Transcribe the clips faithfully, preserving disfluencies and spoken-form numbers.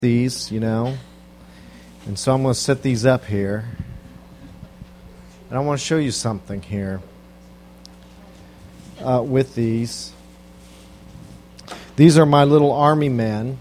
these, you know. And so I'm going to set these up here. And I want to show you something here uh, with these. These are my little army men.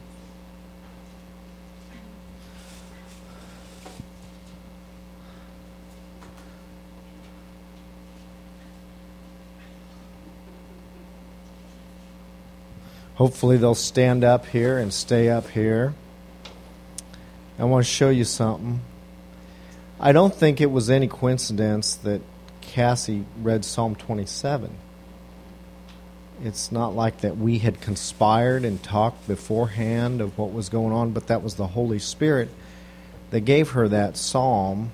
Hopefully they'll stand up here and stay up here. I want to show you something. I don't think it was any coincidence that Cassie read Psalm twenty-seven. It's not like that we had conspired and talked beforehand of what was going on, but that was the Holy Spirit that gave her that psalm.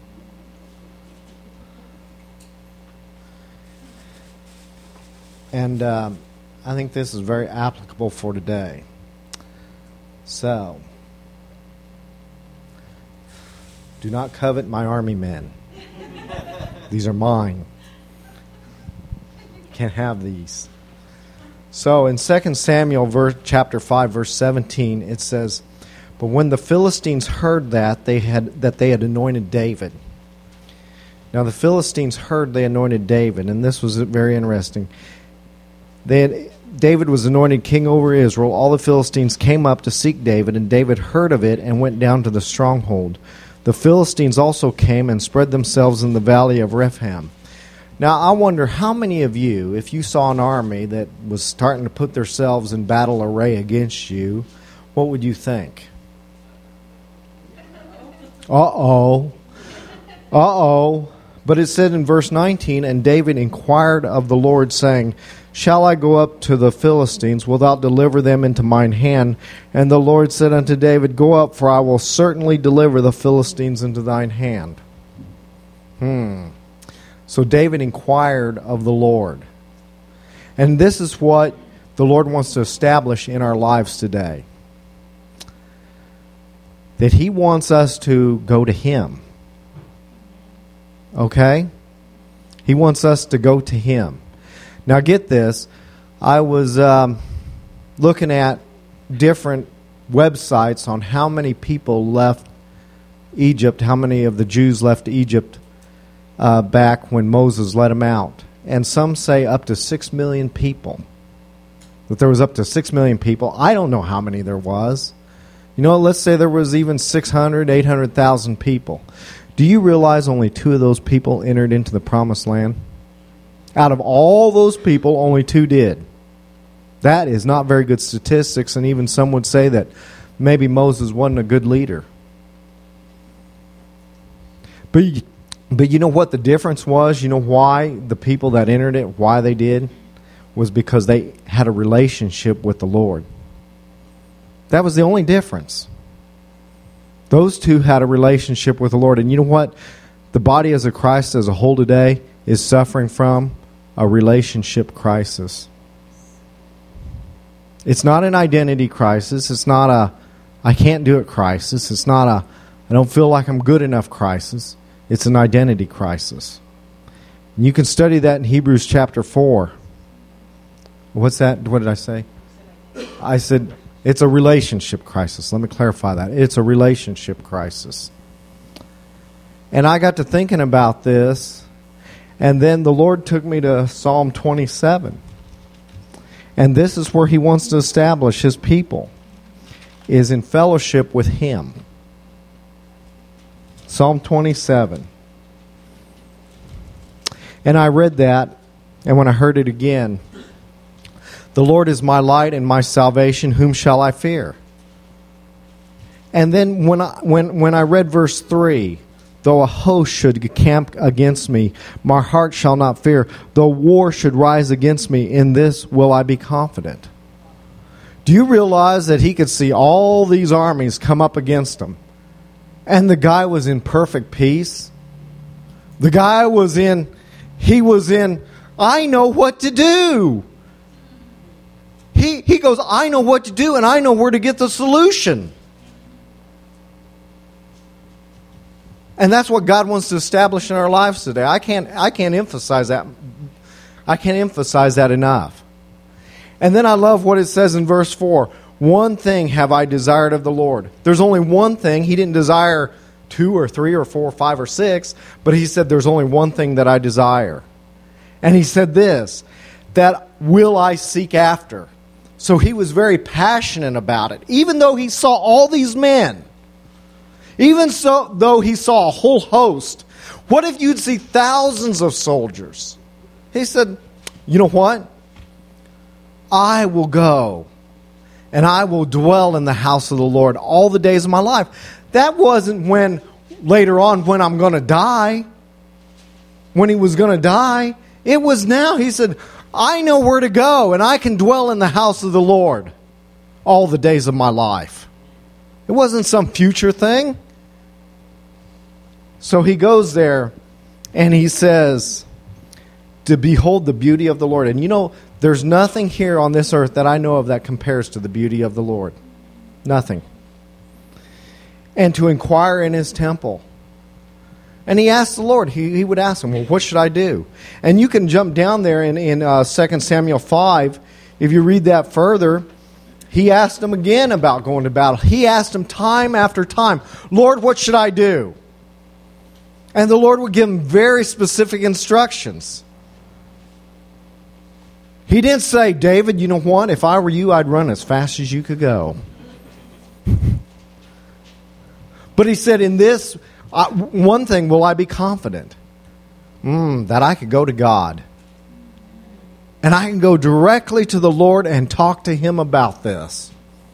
And um, I think this is very applicable for today. So, do not covet my army men. These are mine. Can't have these. So in Second Samuel verse, chapter five, verse seventeen, it says, "But when the Philistines heard that they had that they had anointed David." Now the Philistines heard they anointed David, and this was very interesting. They had, David was anointed king over Israel. All the Philistines came up to seek David, and David heard of it and went down to the stronghold. The Philistines also came and spread themselves in the valley of Rephaim. Now, I wonder how many of you, if you saw an army that was starting to put themselves in battle array against you, what would you think? Uh-oh. Uh-oh. But it said in verse nineteen, "And David inquired of the Lord, saying, Shall I go up to the Philistines? Wilt thou deliver them into mine hand? And the Lord said unto David, Go up, for I will certainly deliver the Philistines into thine hand." Hmm. So David inquired of the Lord. And this is what the Lord wants to establish in our lives today. That He wants us to go to Him. Okay? He wants us to go to Him. Now get this, I was um, looking at different websites on how many people left Egypt, how many of the Jews left Egypt uh, back when Moses let them out. And some say up to six million people. That there was up to six million people. I don't know how many there was. You know, let's say there was even six hundred, eight hundred thousand people. Do you realize only two of those people entered into the promised land? Out of all those people, only two did. That is not very good statistics, and even some would say that maybe Moses wasn't a good leader. But, but you know what the difference was? You know why the people that entered it, why they did? Was because they had a relationship with the Lord. That was the only difference. Those two had a relationship with the Lord. And you know what? The body as a Christ as a whole today is suffering from a relationship crisis. It's not an identity crisis. It's not a I can't do it crisis. It's not a I don't feel like I'm good enough crisis. It's an identity crisis. And you can study that in Hebrews chapter four. What's that? What did I say? I said it's a relationship crisis. Let me clarify that. It's a relationship crisis. And I got to thinking about this. And then the Lord took me to Psalm twenty-seven. And this is where He wants to establish His people, is in fellowship with Him. Psalm twenty-seven. And I read that, and when I heard it again, the Lord is my light and my salvation, whom shall I fear? And then when I, when, when I read verse three, though a host should camp against me, my heart shall not fear. Though war should rise against me, in this will I be confident. Do you realize that he could see all these armies come up against him? And the guy was in perfect peace. The guy was in, he was in, I know what to do. He, he goes, I know what to do, and I know where to get the solution. And that's what God wants to establish in our lives today. I can't I can't emphasize that. I can't emphasize that enough. And then I love what it says in verse four. One thing have I desired of the Lord. There's only one thing. He didn't desire two or three or four or five or six, but he said there's only one thing that I desire. And he said this, that will I seek after. So he was very passionate about it. Even though he saw all these men, even so though he saw a whole host, what if you'd see thousands of soldiers? He said, you know what? I will go and I will dwell in the house of the Lord all the days of my life. That wasn't when later on when I'm going to die, when he was going to die. It was now. He said, I know where to go and I can dwell in the house of the Lord all the days of my life. It wasn't some future thing. So he goes there and he says, to behold the beauty of the Lord. And you know, there's nothing here on this earth that I know of that compares to the beauty of the Lord. Nothing. And to inquire in his temple. And he asked the Lord, he, he would ask him, well, what should I do? And you can jump down there in, in uh, Second Samuel five. If you read that further, he asked him again about going to battle. He asked him time after time, Lord, what should I do? And the Lord would give him very specific instructions. He didn't say, David, you know what? If I were you, I'd run as fast as you could go. But he said, in this, uh, one thing will I be confident. Mm, that I could go to God. And I can go directly to the Lord and talk to him about this.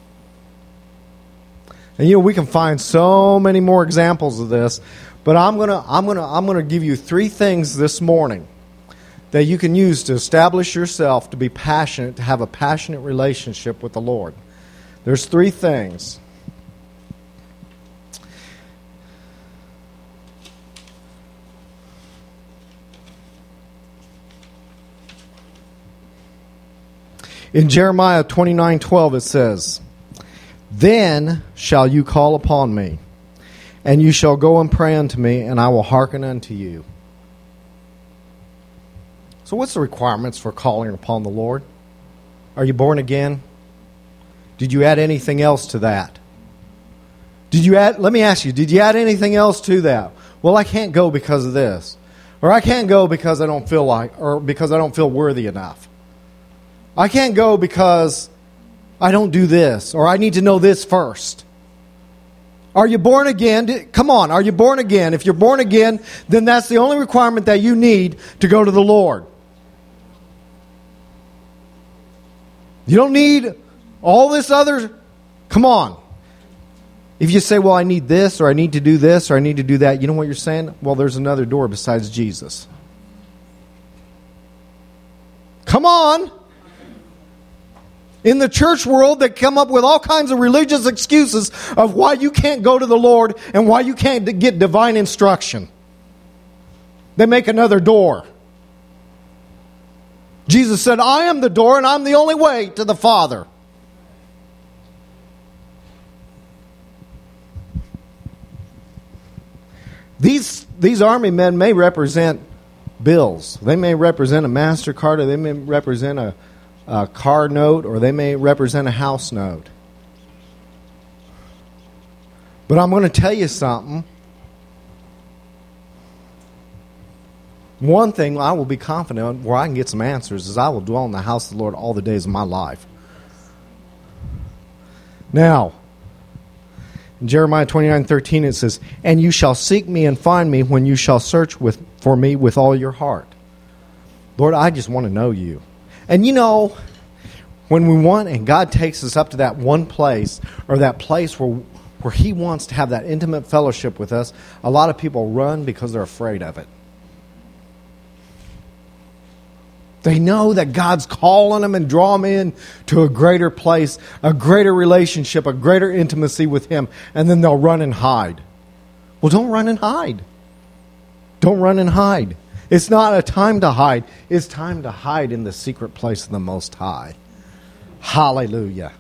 And you know, we can find so many more examples of this. But I'm gonna, I'm gonna, I'm gonna give you three things this morning that you can use to establish yourself to be passionate, to have a passionate relationship with the Lord. There's three things. In Jeremiah twenty-nine twelve it says, then shall you call upon me, and you shall go and pray unto me, and I will hearken unto you. So what's the requirements for calling upon the Lord? Are you born again? Did you add anything else to that? Did you add, let me ask you, did you add anything else to that? Well, I can't go because of this. Or I can't go because I don't feel like, or because I don't feel worthy enough. I can't go because I don't do this, or I need to know this first. Are you born again? Come on, are you born again? If you're born again, then that's the only requirement that you need to go to the Lord. You don't need all this other. Come on. If you say, well, I need this, or I need to do this, or I need to do that, you know what you're saying? Well, there's another door besides Jesus. Come on. In the church world, they come up with all kinds of religious excuses of why you can't go to the Lord and why you can't get divine instruction. They make another door. Jesus said, I am the door and I'm the only way to the Father. These, these army men may represent bills. They may represent a MasterCard, or they may represent a a car note, or they may represent a house note. But I'm going to tell you something. One thing I will be confident where I can get some answers is I will dwell in the house of the Lord all the days of my life. Now, in Jeremiah twenty-nine thirteen it says, and you shall seek me and find me when you shall search with, for me with all your heart. Lord, I just want to know you. And you know, when we want, and God takes us up to that one place, or that place where, where He wants to have that intimate fellowship with us, a lot of people run because they're afraid of it. They know that God's calling them and draw them in to a greater place, a greater relationship, a greater intimacy with Him, and then they'll run and hide. Well, don't run and hide. Don't run and hide. It's not a time to hide. It's time to hide in the secret place of the Most High. Hallelujah.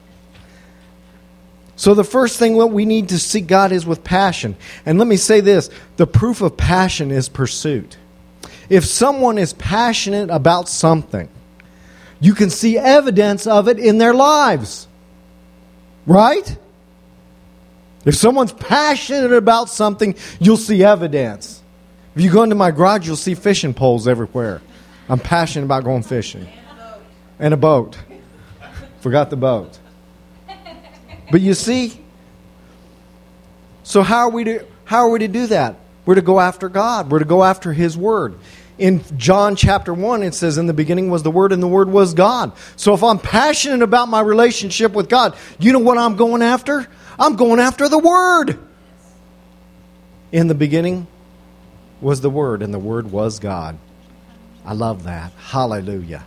So the first thing what we need to seek God is with passion. And let me say this, the proof of passion is pursuit. If someone is passionate about something, you can see evidence of it in their lives. Right? If someone's passionate about something, you'll see evidence. If you go into my garage, you'll see fishing poles everywhere. I'm passionate about going fishing. And a boat. Forgot the boat. But you see, so how are we to how are we to do that? We're to go after God. We're to go after His Word. In John chapter one, it says, in the beginning was the Word, and the Word was God. So if I'm passionate about my relationship with God, you know what I'm going after? I'm going after the Word. In the beginning was the Word, and the Word was God. I love that. Hallelujah.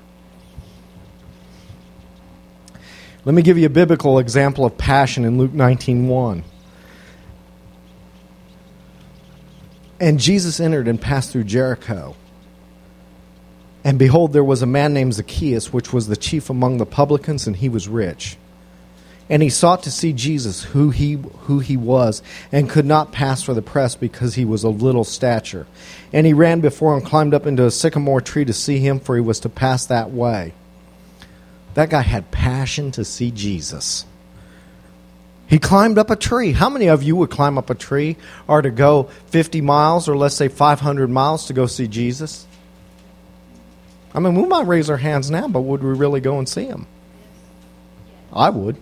Let me give you a biblical example of passion in Luke nineteen one. And Jesus entered and passed through Jericho. And behold, there was a man named Zacchaeus, which was the chief among the publicans, and he was rich. And he sought to see Jesus, who he who he was, and could not pass for the press because he was of little stature. And he ran before and climbed up into a sycamore tree to see him, for he was to pass that way. That guy had passion to see Jesus. He climbed up a tree. How many of you would climb up a tree or to go fifty miles or let's say five hundred miles to go see Jesus? I mean, we might raise our hands now, but would we really go and see him? I would.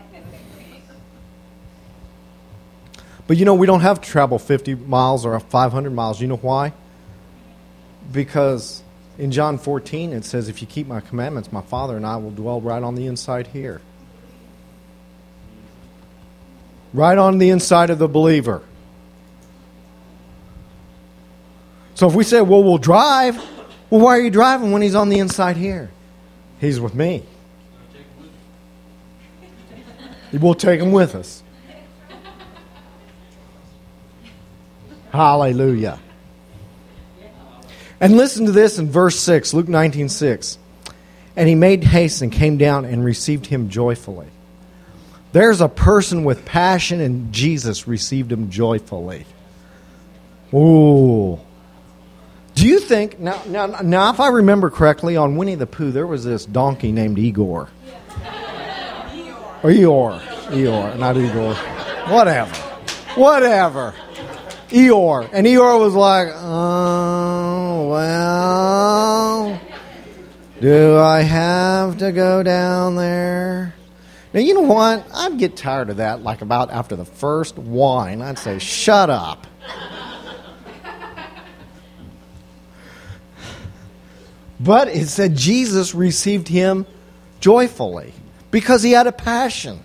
But you know, we don't have to travel fifty miles or five hundred miles. You know why? Because in John fourteen it says, if you keep my commandments, my Father and I will dwell right on the inside here. Right on the inside of the believer. So if we say, well, we'll drive, well, why are you driving when He's on the inside here? He's with me. We'll take Him with us. Hallelujah. And listen to this in verse six, Luke nineteen six. And he made haste and came down and received him joyfully. There's a person with passion, and Jesus received him joyfully. Ooh. Do you think, now, now, now if I remember correctly, on Winnie the Pooh, there was this donkey named Igor. Or Eeyore. Eeyore, not Igor. Whatever. Whatever. Eeyore. And Eeyore was like, oh, well, do I have to go down there? Now, you know what? I'd get tired of that, like about after the first wine. I'd say, shut up. But it said Jesus received him joyfully because he had a passion.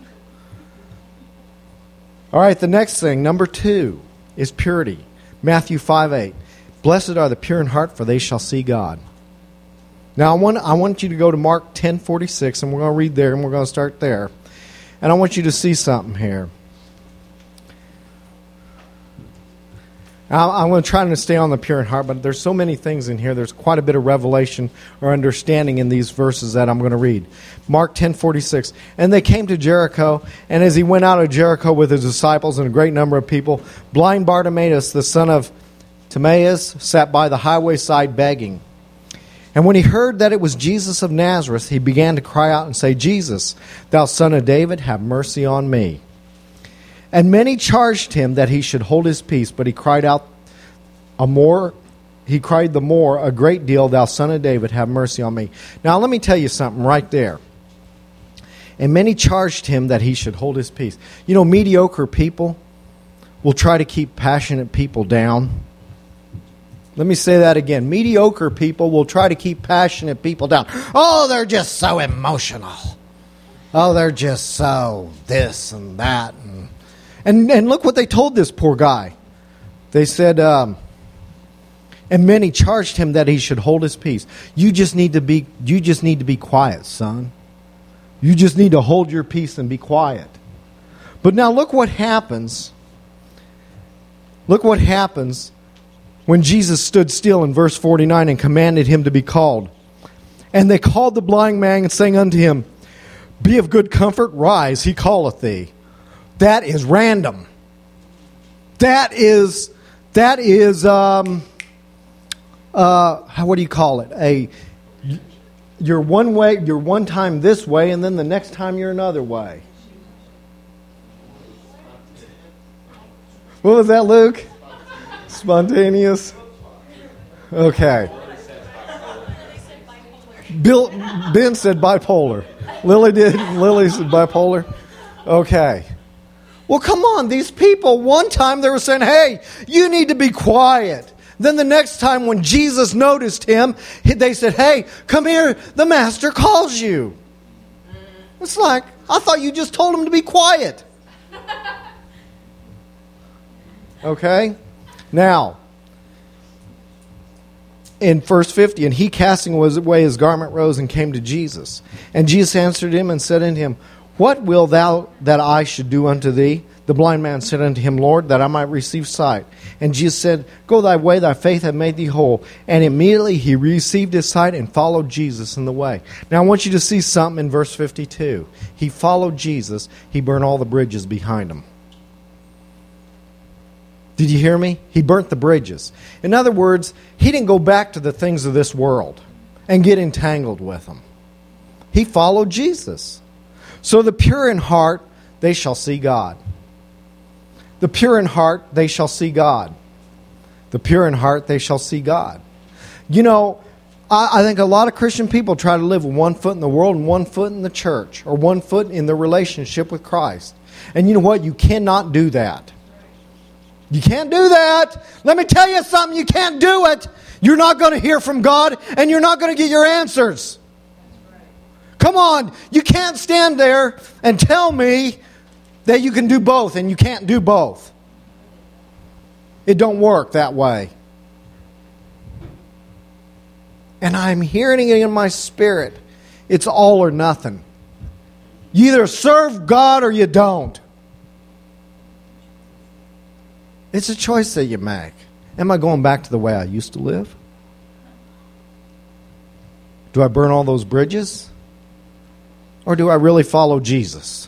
All right, the next thing, number two, is purity. Matthew five eight. Blessed are the pure in heart, for they shall see God. Now, I want, I want you to go to Mark ten forty-six, and we're going to read there, and we're going to start there. And I want you to see something here. I'm going to try to stay on the pure in heart, but there's so many things in here. There's quite a bit of revelation or understanding in these verses that I'm going to read. Mark ten forty-six. And they came to Jericho, and as he went out of Jericho with his disciples and a great number of people, blind Bartimaeus, the son of Timaeus, sat by the highway side begging. And when he heard that it was Jesus of Nazareth, he began to cry out and say, Jesus, thou son of David, have mercy on me. And many charged him that he should hold his peace, but he cried out a more, he cried the more a great deal, thou son of David, have mercy on me. Now let me tell you something right there. And many charged him that he should hold his peace. You know, mediocre people will try to keep passionate people down. Let me say that again. Mediocre people will try to keep passionate people down. Oh, they're just so emotional. Oh, they're just so this and that. And and, and look what they told this poor guy. They said, um, and many charged him that he should hold his peace. You just need to be, you just need to be quiet, son. You just need to hold your peace and be quiet. But now look what happens. Look what happens when Jesus stood still in verse forty-nine and commanded him to be called. And they called the blind man and saying unto him, Be of good comfort, rise, he calleth thee. That is random. That is, that is, um, uh, how, what do you call it? A, you're one way, you're one time this way, and then the next time you're another way. What was that, Luke? Spontaneous? Okay. Bill, Ben said bipolar. Lily did. Lily said bipolar. Okay. Well, come on. These people, one time they were saying, hey, you need to be quiet. Then the next time when Jesus noticed him, they said, hey, come here. The master calls you. It's like, I thought you just told him to be quiet. Okay? Now, in verse fifty, and he casting away his garment rose and came to Jesus. And Jesus answered him and said unto him, what wilt thou that I should do unto thee? The blind man said unto him, Lord, that I might receive sight. And Jesus said, go thy way, thy faith hath made thee whole. And immediately he received his sight and followed Jesus in the way. Now I want you to see something in verse fifty-two. He followed Jesus. He burned all the bridges behind him. Did you hear me? He burnt the bridges. In other words, he didn't go back to the things of this world and get entangled with them. He followed Jesus. So the pure in heart, they shall see God. The pure in heart, they shall see God. The pure in heart, they shall see God. You know, I, I think a lot of Christian people try to live with one foot in the world and one foot in the church, or one foot in their relationship with Christ. And you know what? You cannot do that. You can't do that. Let me tell you something. You can't do it. You're not going to hear from God, and you're not going to get your answers. Come on. You can't stand there and tell me that you can do both, and you can't do both. It don't work that way. And I'm hearing it in my spirit. It's all or nothing. You either serve God or you don't. It's a choice that you make. Am I going back to the way I used to live? Do I burn all those bridges? Or do I really follow Jesus?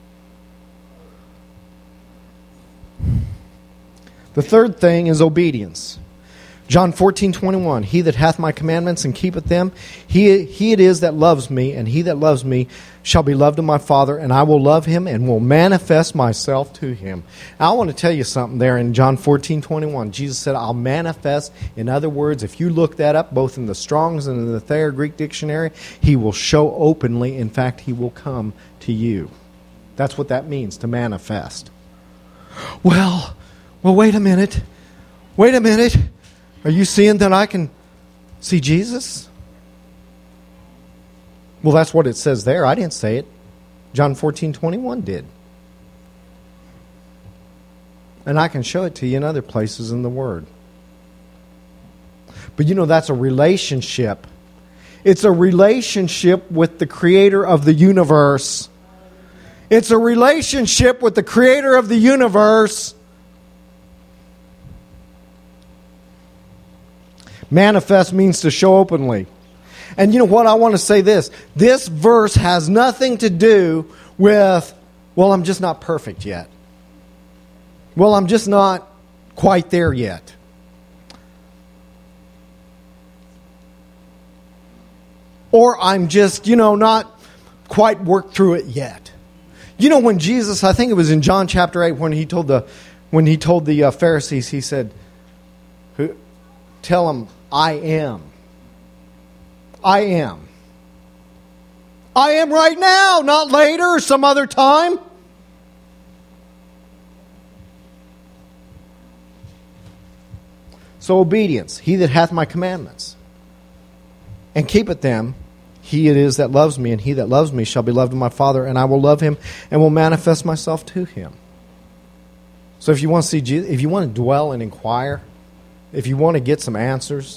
The third thing is obedience. John fourteen twenty-one, he that hath my commandments and keepeth them, he, he it is that loves me, and he that loves me shall be loved of my Father, and I will love him and will manifest myself to him. Now, I want to tell you something there in John fourteen twenty-one. Jesus said, I'll manifest. In other words, if you look that up, both in the Strong's and in the Thayer Greek Dictionary, he will show openly. In fact, he will come to you. That's what that means, to manifest. Well, well, wait a minute. Wait a minute. Are you seeing that I can see Jesus? Well, that's what it says there. I didn't say it. John fourteen twenty-one did. And I can show it to you in other places in the Word. But you know, that's a relationship. It's a relationship with the Creator of the universe. It's a relationship with the Creator of the universe. Manifest means to show openly. And you know what? I want to say this. This verse has nothing to do with, well, I'm just not perfect yet. Well, I'm just not quite there yet. Or I'm just, you know, not quite worked through it yet. You know, when Jesus, I think it was in John chapter eight, when he told the when he told the uh, Pharisees, he said, tell them, I am. I am. I am right now, not later or some other time. So obedience. He that hath my commandments and keepeth them, he it is that loves me, and he that loves me shall be loved of my Father, and I will love him and will manifest myself to him. So if you want to see Jesus, if you want to dwell and inquire, if you want to get some answers,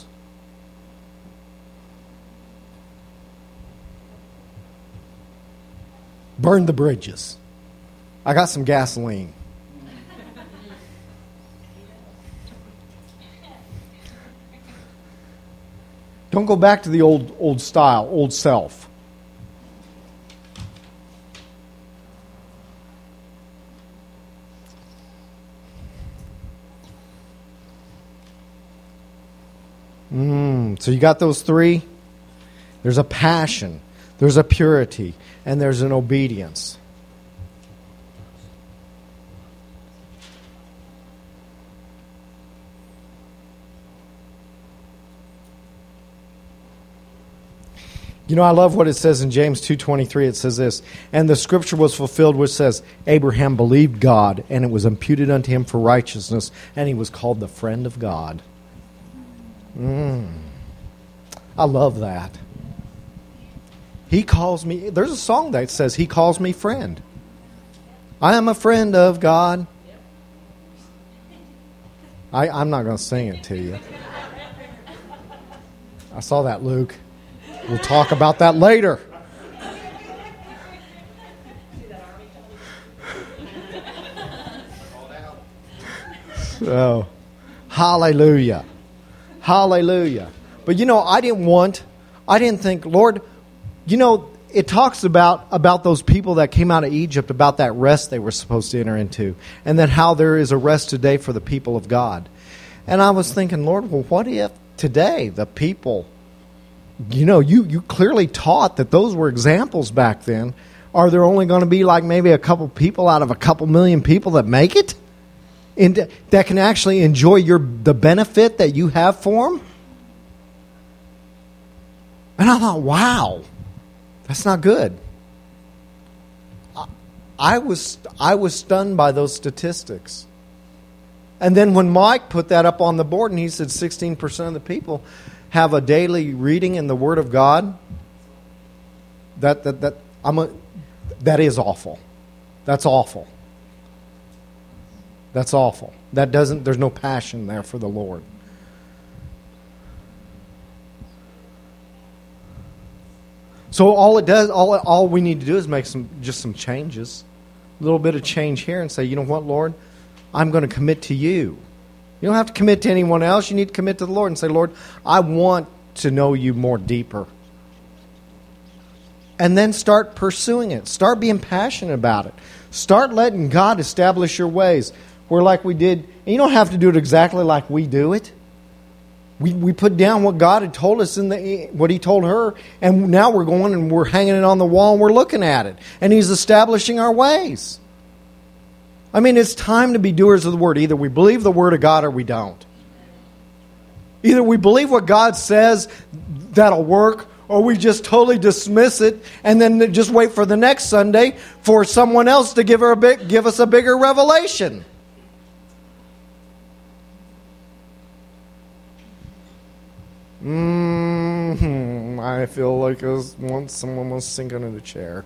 burn the bridges. I got some gasoline. Don't go back to the old old style, old self. Mm, so you got those three? There's a passion, there's a purity, and there's an obedience. You know, I love what it says in James two twenty-three. It says this, and the scripture was fulfilled which says, Abraham believed God, and it was imputed unto him for righteousness, and he was called the friend of God. Mm. I love that. He calls me, there's a song that says, he calls me friend. I am a friend of God. I, I'm not going to sing it to you. I saw that, Luke. We'll talk about that later. So, hallelujah. Hallelujah. But you know, I didn't want, I didn't think, Lord, you know, it talks about, about those people that came out of Egypt, about that rest they were supposed to enter into, and then how there is a rest today for the people of God. And I was thinking, Lord, well, what if today the people, you know, you, you clearly taught that those were examples back then. Are there only going to be like maybe a couple people out of a couple million people that make it? And that can actually enjoy your the benefit that you have for them? And I thought, wow, that's not good. I, I was I was stunned by those statistics. And then when Mike put that up on the board and he said sixteen percent of the people have a daily reading in the Word of God, that that that I'm a, that is awful. That's awful. That's awful. That doesn't there's no passion there for the Lord. So all it does, all all we need to do is make some just some changes, a little bit of change here, and say, you know what, Lord, I'm going to commit to you. You don't have to commit to anyone else. You need to commit to the Lord and say, Lord, I want to know you more deeper. And then start pursuing it. Start being passionate about it. Start letting God establish your ways. Where like we did, and you don't have to do it exactly like we do it. We we put down what God had told us in the what He told her, and now we're going and we're hanging it on the wall and we're looking at it. And He's establishing our ways. I mean, it's time to be doers of the Word. Either we believe the Word of God or we don't. Either we believe what God says, that'll work, or we just totally dismiss it and then just wait for the next Sunday for someone else to give her a big, give us a bigger revelation. Mm-hmm. I feel like I was, once someone was sinking in a chair.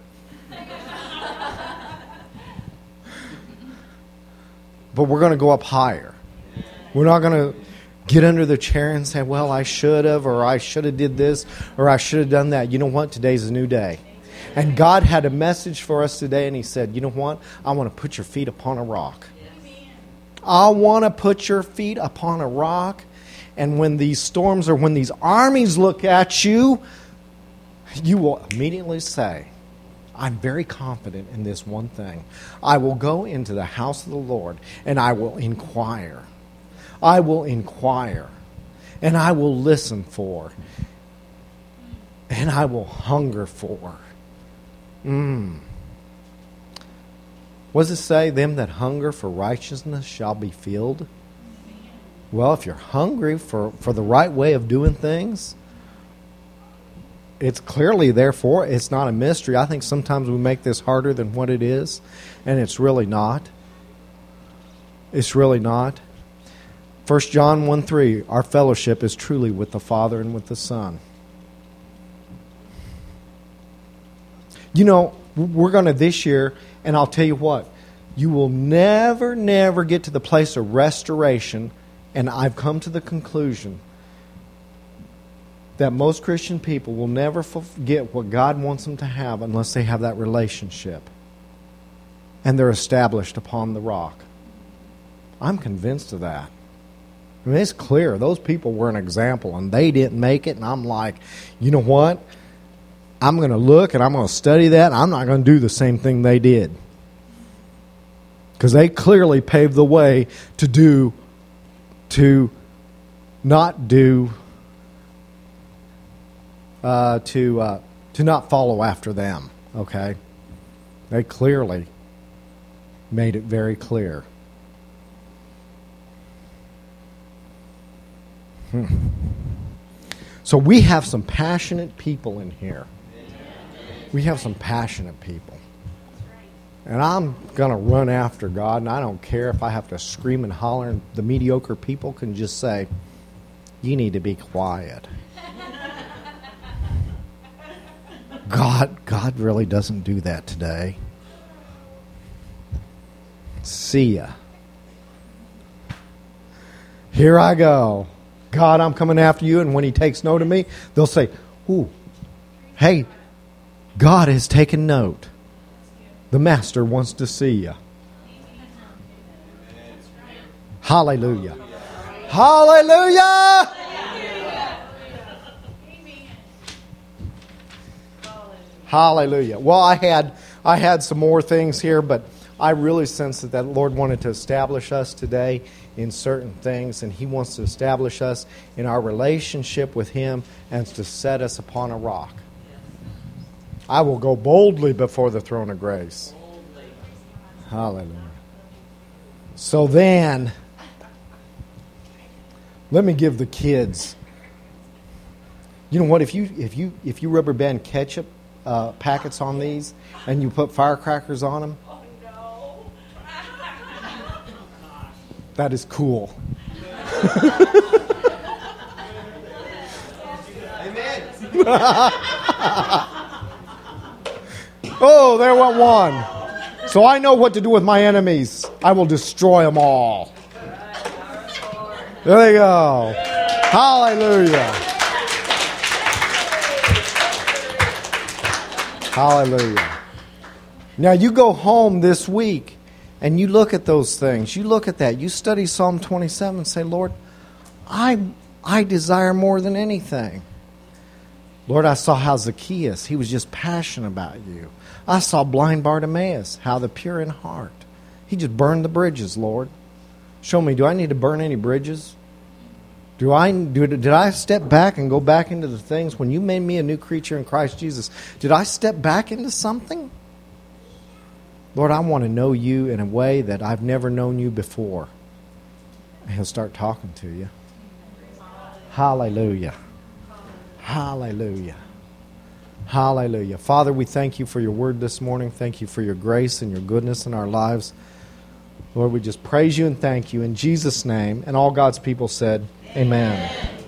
But we're going to go up higher. We're not going to get under the chair and say, well, I should have, or I should have did this, or I should have done that. You know what? Today's a new day. And God had a message for us today, and He said, you know what? I want to put your feet upon a rock. I want to put your feet upon a rock. And when these storms or when these armies look at you, you will immediately say, I'm very confident in this one thing. I will go into the house of the Lord and I will inquire. I will inquire and I will listen for and I will hunger for. Mm. What does it say? Them that hunger for righteousness shall be filled. Well, if you're hungry for, for the right way of doing things, it's clearly, therefore, it's not a mystery. I think sometimes we make this harder than what it is, and it's really not. It's really not. First John one three, our fellowship is truly with the Father and with the Son. You know, we're going to this year, and I'll tell you what, you will never, never get to the place of restoration. And I've come to the conclusion that most Christian people will never get what God wants them to have unless they have that relationship. And they're established upon the rock. I'm convinced of that. I mean, it's clear. Those people were an example, and they didn't make it. And I'm like, you know what? I'm going to look, and I'm going to study that, and I'm not going to do the same thing they did. Because they clearly paved the way to do to not do, uh, to uh, to not follow after them. Okay, they clearly made it very clear. Hmm. So we have some passionate people in here. We have some passionate people. And I'm going to run after God, and I don't care if I have to scream and holler, and the mediocre people can just say, you need to be quiet. God, God really doesn't do that today. See ya. Here I go. God, I'm coming after you. And when he takes note of me, they'll say, ooh, hey, God has taken note. The Master wants to see you. Hallelujah. Hallelujah. Hallelujah. Well, I had I had some more things here, but I really sense that the Lord wanted to establish us today in certain things, and he wants to establish us in our relationship with him and to set us upon a rock. I will go boldly before the throne of grace. Hallelujah. So then, let me give the kids. You know what? If you if you if you rubber band ketchup uh, packets on these and you put firecrackers on them, Oh no! that is cool. Oh, there went one. So I know what to do with my enemies. I will destroy them all. There you go. Hallelujah. Hallelujah. Now you go home this week and you look at those things. You look at that. You study Psalm twenty-seven and say, Lord, I I desire more than anything. Lord, I saw how Zacchaeus, he was just passionate about you. I saw blind Bartimaeus, how the pure in heart. He just burned the bridges, Lord. Show me, do I need to burn any bridges? Do I do, did I step back and go back into the things when you made me a new creature in Christ Jesus? Did I step back into something? Lord, I want to know you in a way that I've never known you before. And he'll start talking to you. Hallelujah. Hallelujah. Hallelujah. Father, we thank you for your word this morning. Thank you for your grace and your goodness in our lives. Lord, we just praise you and thank you in Jesus' name. And all God's people said, amen.